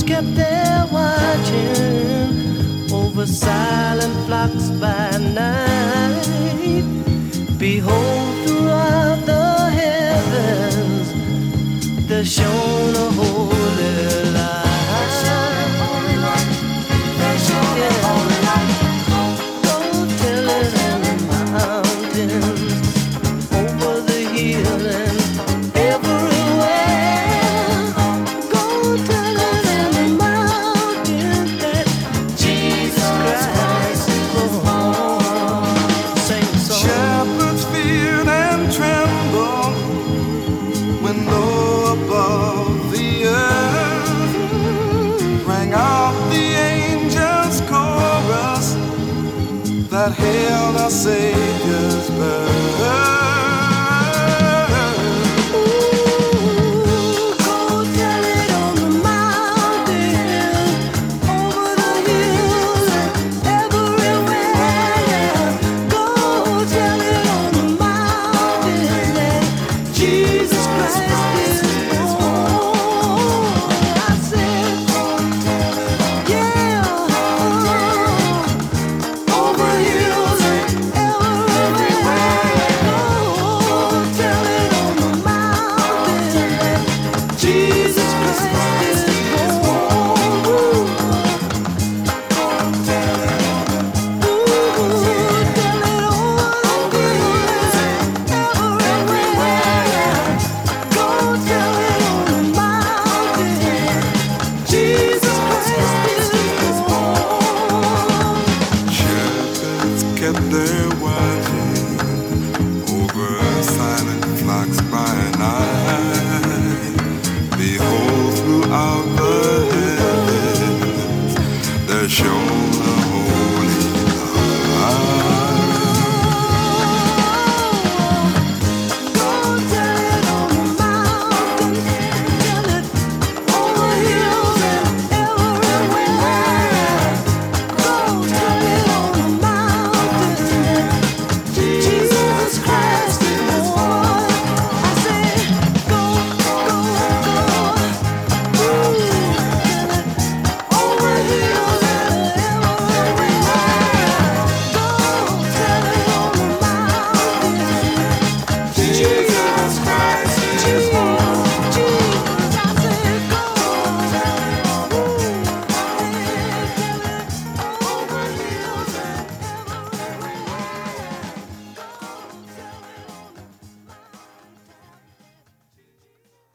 kept there watching over silent flocks by night. Behold, throughout the heavens there shone a holy light. There shone a holy light. Go tell it in the mountains, over the hill and everywhere. Go tell it in the mountains that Jesus Christ is born. Sing a song. Shepherds feared and trembled when low above the earth rang out the angels' chorus that hailed our Savior's birth. Kept there watching over silent flocks by night. Behold, throughout the heavens there shone